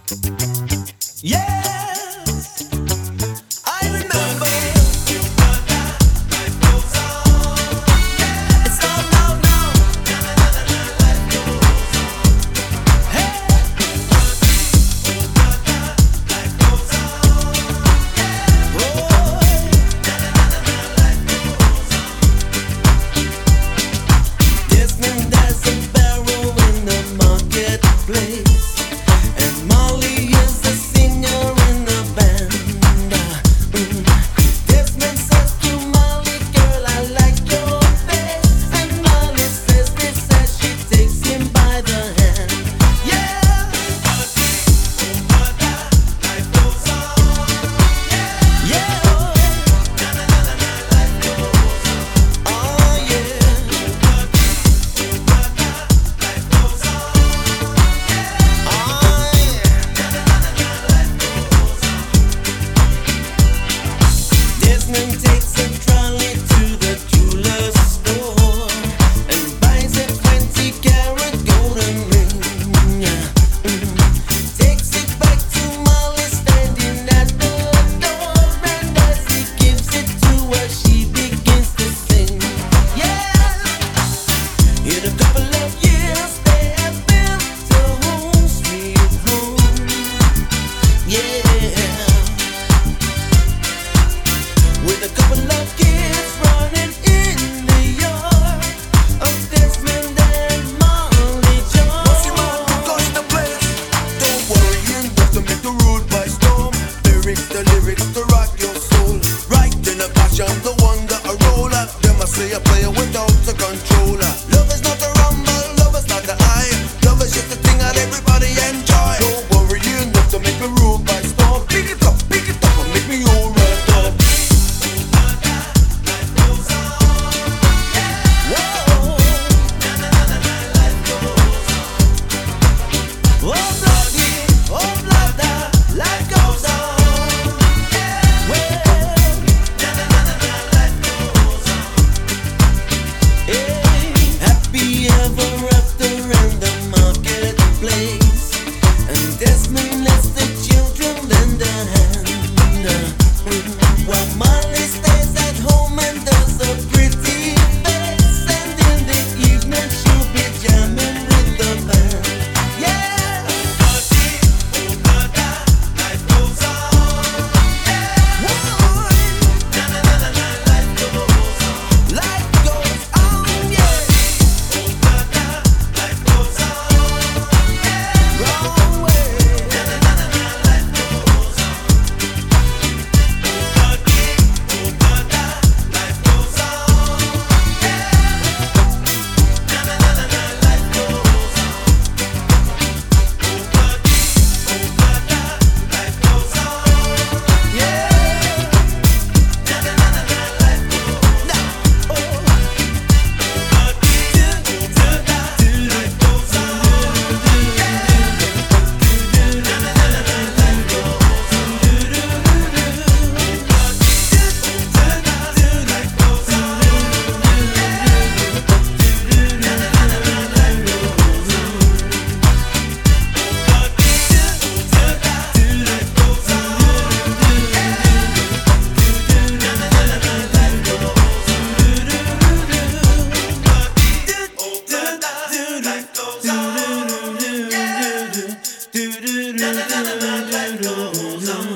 Yes, I remember. It's all out now. Hey, Desmond has a barrel in the marketplace, and Molly is a singer in the band. Desmond says to Molly, "Girl, I like your face," and Molly says this as she takes him by the hand. Yeah, yeah, oh yeah. Desmond takes a trolley to the jeweler's store and buys a 20-carat golden ring. Takes it back to Molly standing at the door, and as he gives it to her, she begins to sing. Yeah, in a couple of years they have built a home, sweet home. Yeah. With a couple of kids running in the yard of Desmond and Molly Once you man touch the place, don't worry, you ain't got to make the road by storm. The lyrics to rock your soul. Right in a passion, the one that I roll at. Them I say a player without a controller. Love is not a rumble, love is not the high. Love is just a thing that everybody enjoy. Don't worry, you ain't got to make the road by storm. Pick it up and make me all right up. Life goes on. Well, happy ever after in the marketplace, and Desmond lets the children lend a hand, while Molly stays at home and does a pretty face, and in the evening she'll be jamming with the band. Yeah, life goes on. Life goes on, yeah. Life goes on, wrong way. Life goes on. Life goes on, yeah. Life goes on.